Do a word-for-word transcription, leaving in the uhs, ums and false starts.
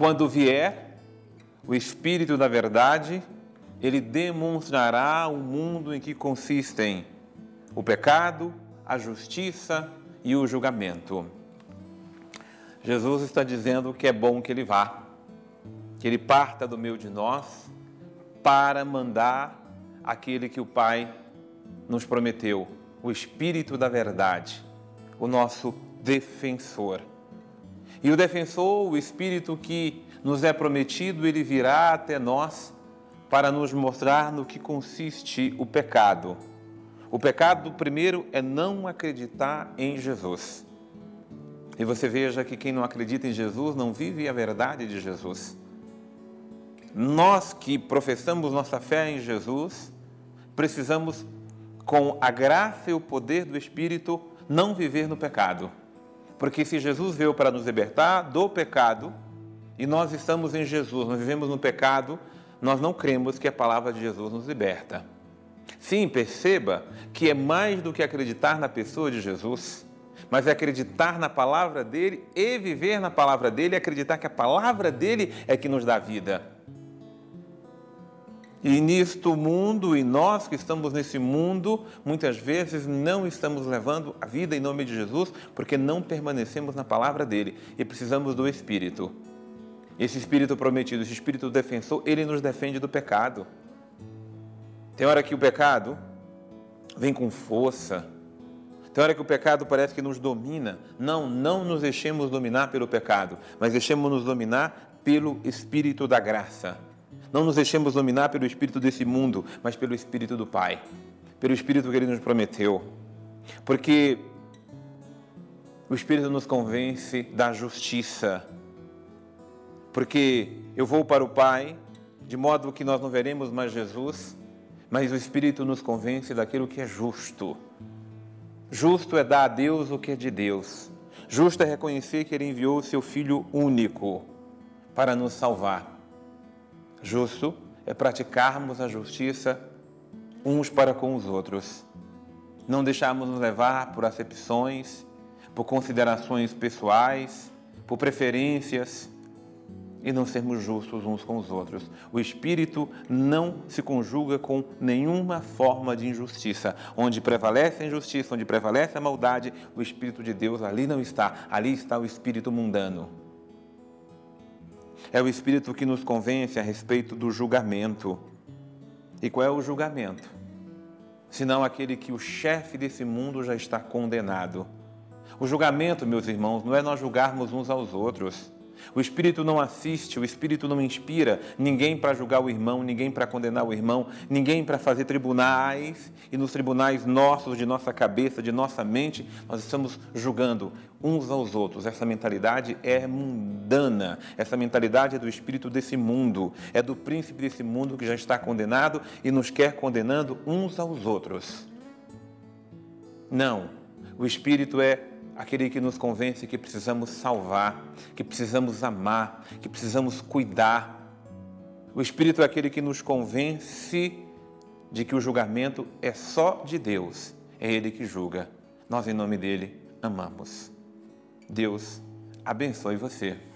quando vier o Espírito da verdade, ele demonstrará o mundo em que consistem o pecado, a justiça e o julgamento. Jesus está dizendo que é bom que ele vá, que ele parta do meio de nós para mandar aquele que o Pai nos prometeu, o Espírito da verdade, o nosso defensor. E o defensor, o Espírito que nos é prometido, ele virá até nós para nos mostrar no que consiste o pecado. O pecado, primeiro, é não acreditar em Jesus. E você veja que quem não acredita em Jesus não vive a verdade de Jesus. Nós que professamos nossa fé em Jesus, precisamos, com a graça e o poder do Espírito, não viver no pecado. Porque se Jesus veio para nos libertar do pecado, e nós estamos em Jesus, nós vivemos no pecado, nós não cremos que a palavra de Jesus nos liberta. Sim, perceba que é mais do que acreditar na pessoa de Jesus, mas é acreditar na palavra dele e viver na palavra dele, e acreditar que a palavra dele é que nos dá vida. E nisto mundo, e nós que estamos nesse mundo, muitas vezes não estamos levando a vida em nome de Jesus, porque não permanecemos na palavra dele e precisamos do Espírito. Esse Espírito prometido, esse Espírito defensor, ele nos defende do pecado. Tem hora que o pecado vem com força, tem hora que o pecado parece que nos domina. Não, não nos deixemos dominar pelo pecado, mas deixemos-nos dominar pelo Espírito da graça. Não nos deixemos dominar pelo espírito desse mundo, mas pelo Espírito do Pai, pelo Espírito que ele nos prometeu. Porque o Espírito nos convence da justiça. Porque eu vou para o Pai, de modo que nós não veremos mais Jesus, mas o Espírito nos convence daquilo que é justo. Justo é dar a Deus o que é de Deus. Justo é reconhecer que ele enviou o seu Filho único para nos salvar. Justo é praticarmos a justiça uns para com os outros. Não deixarmos nos levar por acepções, por considerações pessoais, por preferências, e não sermos justos uns com os outros. O Espírito não se conjuga com nenhuma forma de injustiça. Onde prevalece a injustiça, onde prevalece a maldade, o Espírito de Deus ali não está. Ali está o espírito mundano. É o Espírito que nos convence a respeito do julgamento. E qual é o julgamento? Senão aquele que o chefe desse mundo já está condenado. O julgamento, meus irmãos, não é nós julgarmos uns aos outros. O Espírito não assiste, o Espírito não inspira ninguém para julgar o irmão, ninguém para condenar o irmão, ninguém para fazer tribunais, e nos tribunais nossos, de nossa cabeça, de nossa mente, nós estamos julgando uns aos outros. Essa mentalidade é mundana, essa mentalidade é do espírito desse mundo, é do príncipe desse mundo que já está condenado e nos quer condenando uns aos outros. Não, o Espírito é aquele que nos convence que precisamos salvar, que precisamos amar, que precisamos cuidar. O Espírito é aquele que nos convence de que o julgamento é só de Deus. É Ele que julga. Nós, em nome dele, amamos. Deus abençoe você.